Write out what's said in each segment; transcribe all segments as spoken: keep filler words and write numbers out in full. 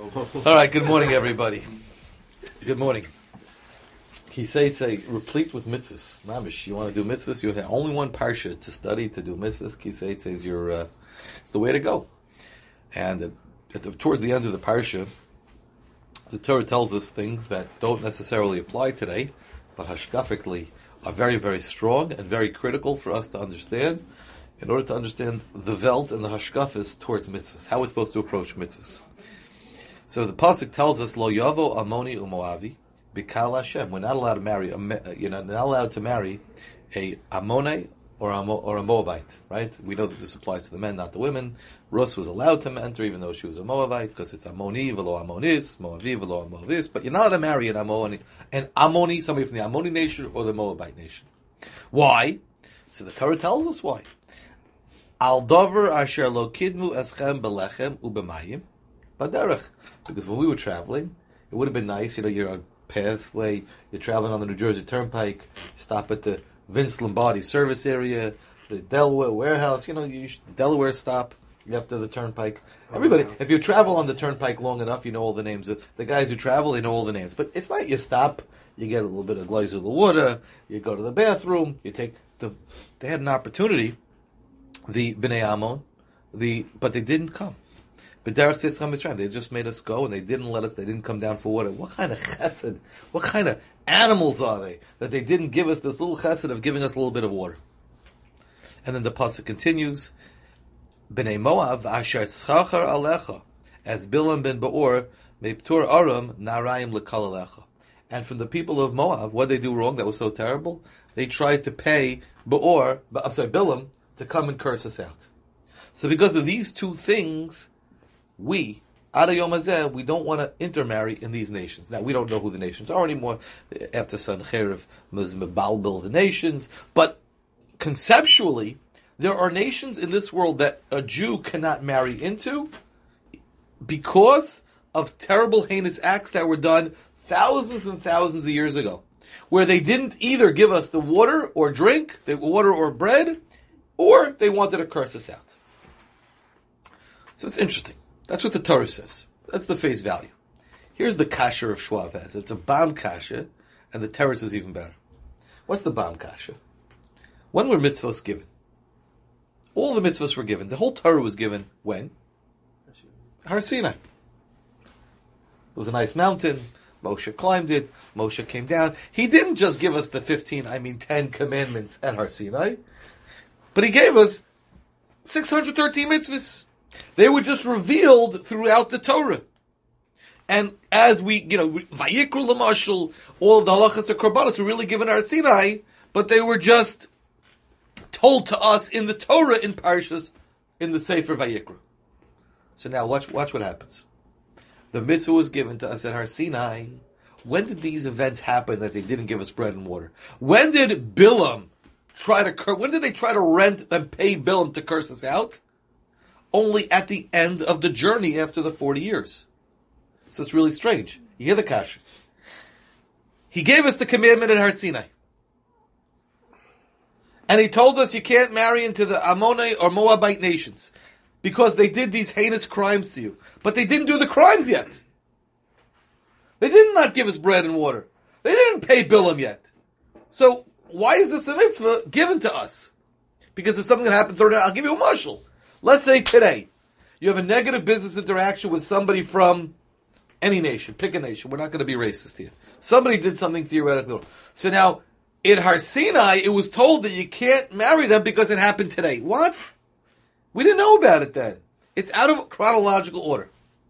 All right, good morning, everybody. Good morning. Kisei say, replete with mitzvahs. Mamish, you want to do mitzvahs? You have only one parsha to study to do mitzvahs. Kisei says you're, uh, it's the way to go. And at, at the, towards the end of the parsha, the Torah tells us things that don't necessarily apply today, but hashkafically are very, very strong and very critical for us to understand in order to understand the Welt and the hashkafis towards mitzvahs, how we're supposed to approach mitzvahs. So the pasuk tells us, Lo yavo amoni umoavi bikal Hashem. We're not allowed to marry, a, you're not allowed to marry a Ammoni or a, or a Moabite, right? We know that this applies to the men, not the women. Rus was allowed to enter, even though she was a Moabite, because it's Ammoni velo Ammonis, Moavi velo Moavis. But you're not allowed to marry an Ammoni, an Ammoni, somebody from the Ammoni nation or the Moabite nation. Why? So the Torah tells us why. Al dover asher lo kidmu eschem belechem ubemayim baderech. Because when we were traveling, it would have been nice, you know, you're on pathway, you're traveling on the New Jersey Turnpike, you stop at the Vince Lombardi service area, the Delaware warehouse, you know, you, the Delaware stop after the Turnpike. Everybody, if you travel on the Turnpike long enough, you know all the names. The guys who travel, they know all the names. But it's not you stop, you get a little bit of glaze of the water, you go to the bathroom, you take the. They had an opportunity, the Bnei Ammon, the but they didn't come. But Derek says, they just made us go, and they didn't let us, they didn't come down for water. What kind of chesed, what kind of animals are they, that they didn't give us this little chesed of giving us a little bit of water? And then the pasuk continues, Bnei Moav, asher schachar alecha, as Bilam ben Beor, meiptur aram, narayim lekal alecha. And from the people of Moab, what did they do wrong that was so terrible? They tried to pay Beor, I'm sorry, Bilam, to come and curse us out. So because of these two things, we, Ada Yom Hazeh, we don't want to intermarry in these nations. Now, we don't know who the nations are anymore. After Sancheiriv, Mebalbil the nations. But conceptually, there are nations in this world that a Jew cannot marry into because of terrible, heinous acts that were done thousands and thousands of years ago, where they didn't either give us the water or drink, the water or bread, or they wanted to curse us out. So it's interesting. That's what the Torah says. That's the face value. Here's the kasha of Schwab has. It's a bam kasha, and the teretz is even better. What's the bam kasha? When were mitzvahs given? All the mitzvahs were given. The whole Torah was given when? Har Sinai. It was a nice mountain. Moshe climbed it. Moshe came down. He didn't just give us the fifteen, I mean ten commandments at Har Sinai, but he gave us six hundred thirteen mitzvahs. They were just revealed throughout the Torah. And as we, you know, Vayikru L'mashal, all of the halachas of Korbanos were really given Har Sinai, but they were just told to us in the Torah in Parshas, in the Sefer Vayikru. So now watch, watch what happens. The mitzvah was given to us at Har Sinai. When did these events happen that they didn't give us bread and water? When did Bilam try to curse, when did they try to rent and pay Bilam to curse us out? Only at the end of the journey after the forty years. So it's really strange. You hear the kasha. He gave us the commandment at Har Sinai. And he told us you can't marry into the Ammoni or Moabite nations because they did these heinous crimes to you. But they didn't do the crimes yet. They did not give us bread and water. They didn't pay Bilam yet. So why is this a mitzvah given to us? Because if something happens, I'll give you a mashal. Let's say today, you have a negative business interaction with somebody from any nation. Pick a nation. We're not going to be racist here. Somebody did something theoretical. So now, in Har Sinai, it was told that you can't marry them because it happened today. What? We didn't know about it then. It's out of chronological order.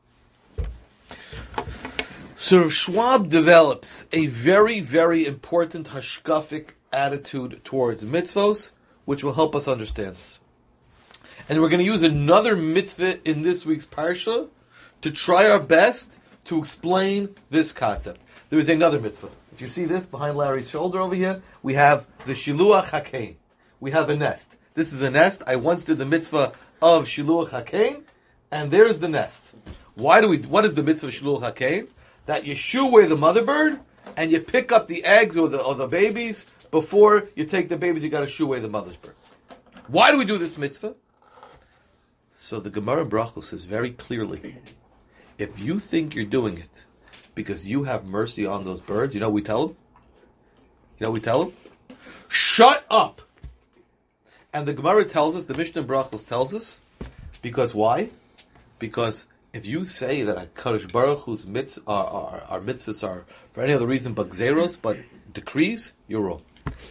So Schwab develops a very, very important hashkafic attitude towards mitzvos, which will help us understand this. And we're going to use another mitzvah in this week's parsha to try our best to explain this concept. There is another mitzvah. If you see this behind Larry's shoulder over here, we have the Shiluach HaKain. We have a nest. This is a nest. I once did the mitzvah of Shiluach HaKain, and there's the nest. Why do we? What is the mitzvah of Shiluach HaKain? That you shoo away the mother bird, and you pick up the eggs or the or the babies. Before you take the babies, you got to shoo away the mother's bird. Why do we do this mitzvah? So the Gemara Brachos says very clearly, if you think you're doing it because you have mercy on those birds, you know what we tell them? You know what we tell them? Shut up! And the Gemara tells us, the Mishnah in Brachos tells us, because why? Because if you say that HaKadosh Baruch Hu's mitz, our, our, our mitzvahs are for any other reason but gzeros, but decrees, you're wrong.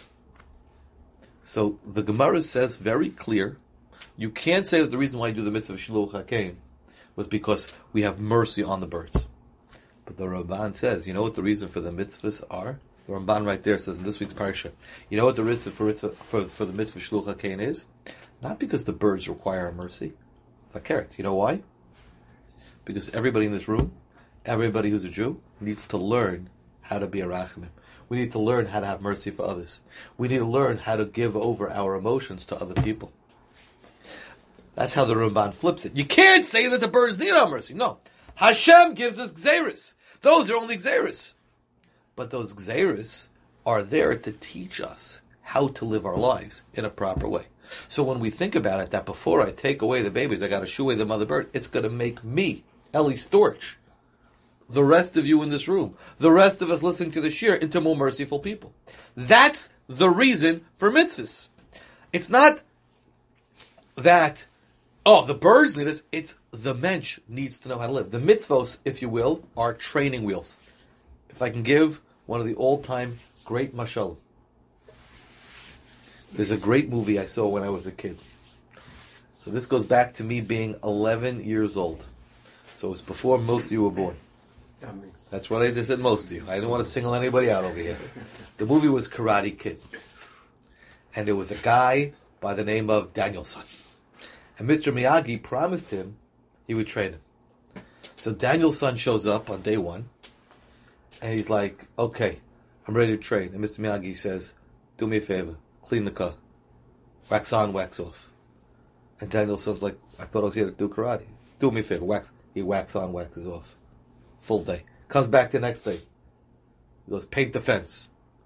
So the Gemara says very clear, you can't say that the reason why you do the mitzvah of Shiluach HaKein was because we have mercy on the birds. But the Ramban says, you know what the reason for the mitzvahs are? The Ramban right there says in this week's parsha, you know what the reason for, for, for the mitzvah Shiluach HaKein is? Not because the birds require our mercy. Fakeret. You know why? Because everybody in this room, everybody who's a Jew, needs to learn how to be a rachamim. We need to learn how to have mercy for others. We need to learn how to give over our emotions to other people. That's how the Ramban flips it. You can't say that the birds need our mercy. No. Hashem gives us gzeris. Those are only gzeris. But those gzeris are there to teach us how to live our lives in a proper way. So when we think about it, that before I take away the babies, I got to shoo away the mother bird, it's going to make me, Eli Storch, the rest of you in this room, the rest of us listening to the shir, into more merciful people. That's the reason for mitzvahs. It's not that, oh, the birds need us. It's the mensch needs to know how to live. The mitzvos, if you will, are training wheels. If I can give one of the all-time great mashalim. There's a great movie I saw when I was a kid. So this goes back to me being eleven years old. So it was before most of you were born. That's what I just said, most of you. I didn't want to single anybody out over here. The movie was Karate Kid. And there was a guy by the name of Daniel-san. And Mister Miyagi promised him he would train him. So Daniel-san shows up on day one. And he's like, okay, I'm ready to train. And Mister Miyagi says, do me a favor. Clean the car. Wax on, wax off. And Daniel-san's like, I thought I was here to do karate. Do me a favor. Wax. He wax on, waxes off. Full day. Comes back the next day. He goes, paint the fence.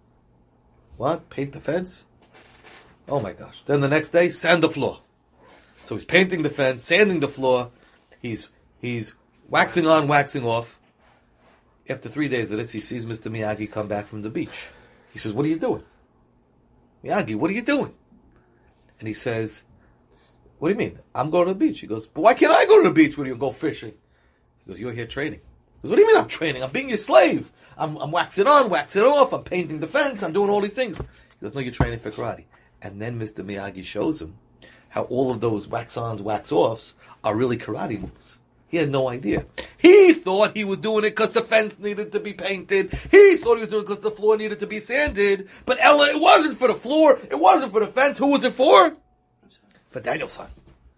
What? Paint the fence? Oh my gosh. Then the next day, sand the floor. So he's painting the fence, sanding the floor. He's he's waxing on, waxing off. After three days of this, he sees Mister Miyagi come back from the beach. He says, what are you doing? Miyagi, what are you doing? And he says, what do you mean? I'm going to the beach. He goes, but why can't I go to the beach when you go fishing? He goes, you're here training. He goes, what do you mean I'm training? I'm being your slave. I'm, I'm waxing on, waxing off. I'm painting the fence. I'm doing all these things. He goes, no, you're training for karate. And then Mister Miyagi shows him how all of those wax-ons, wax-offs are really karate moves. He had no idea. He thought he was doing it because the fence needed to be painted. He thought he was doing it because the floor needed to be sanded. But Ella, it wasn't for the floor. It wasn't for the fence. Who was it for? For Daniel-san.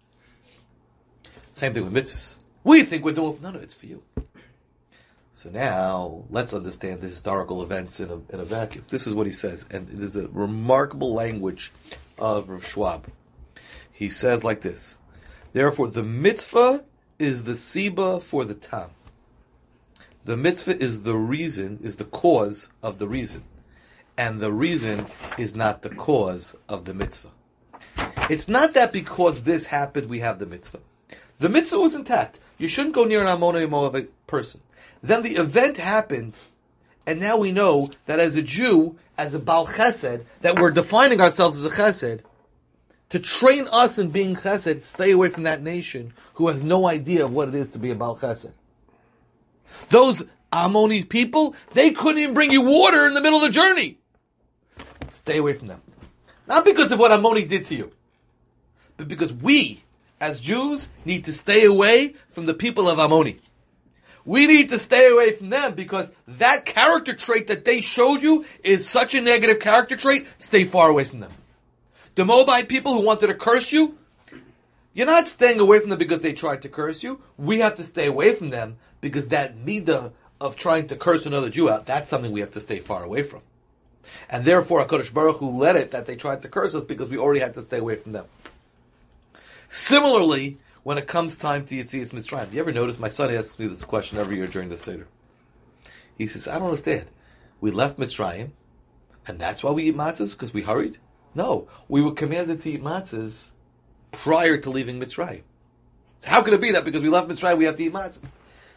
Same thing with mitzvahs. We think we're doing it. No, no, it's for you. So now, let's understand the historical events in a, in a vacuum. This is what he says. And it is a remarkable language of Rav Schwab. He says like this. Therefore, the mitzvah is the siba for the tam. The mitzvah is the reason, is the cause of the reason. And the reason is not the cause of the mitzvah. It's not that because this happened, we have the mitzvah. The mitzvah was intact. You shouldn't go near an Ammoni Moabite person. Then the event happened, and now we know that as a Jew, as a Baal Chesed, that we're defining ourselves as a Chesed. To train us in being Chesed, stay away from that nation who has no idea of what it is to be a Baal Chesed. Those Ammoni people, they couldn't even bring you water in the middle of the journey. Stay away from them. Not because of what Ammoni did to you, but because we, as Jews, need to stay away from the people of Ammoni. We need to stay away from them because that character trait that they showed you is such a negative character trait. Stay far away from them. The Moabite people who wanted to curse you, you're not staying away from them because they tried to curse you. We have to stay away from them because that midah of trying to curse another Jew out, that's something we have to stay far away from. And therefore, HaKadosh Baruch Hu let it that they tried to curse us because we already had to stay away from them. Similarly, when it comes time to Yetzias Mitzrayim, you ever notice, my son asks me this question every year during the Seder. He says, I don't understand. We left Mitzrayim, and that's why we eat matzahs, because we hurried? No, we were commanded to eat matzahs prior to leaving Mitzrayim. So how could it be that because we left Mitzrayim we have to eat matzahs?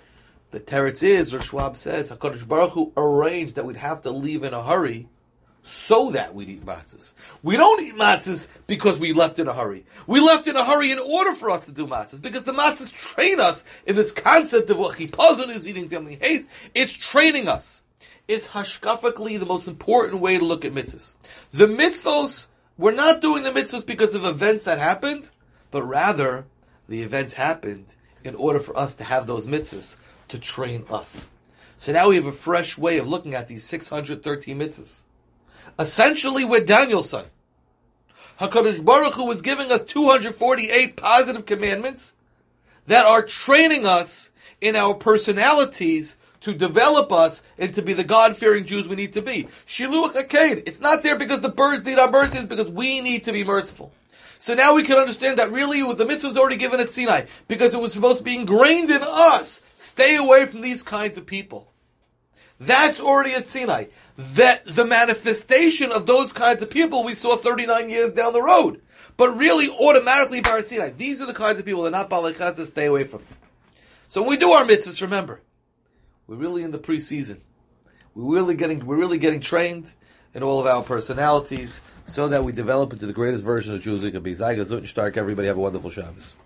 The teretz is, or Schwab says, HaKadosh Baruch Hu arranged that we'd have to leave in a hurry so that we'd eat matzahs. We don't eat matzahs because we left in a hurry. We left in a hurry in order for us to do matzahs, because the matzahs train us in this concept of what chipazon is, eating something haste. It's training us. It's hashkafically the most important way to look at mitzvahs. The mitzvahs, we're not doing the mitzvahs because of events that happened, but rather the events happened in order for us to have those mitzvahs to train us. So now we have a fresh way of looking at these six hundred thirteen mitzvahs. Essentially, we're Daniel's son. HaKadosh Baruch Hu was giving us two hundred forty-eight positive commandments that are training us in our personalities to develop us and to be the God-fearing Jews we need to be. Shiluach HaKaid. It's not there because the birds need our mercy, it's because we need to be merciful. So now we can understand that really the mitzvah was already given at Sinai, because it was supposed to be ingrained in us. Stay away from these kinds of people. That's already at Sinai. That the manifestation of those kinds of people we saw thirty-nine years down the road. But really, automatically by Sinai. These are the kinds of people that not Balei Chesed, stay away from. So when we do our mitzvahs, remember, we're really in the preseason. We're really getting, we're really getting trained in all of our personalities so that we develop into the greatest version of Jews we can be. Zayga Zut and Stark, everybody have a wonderful Shabbos.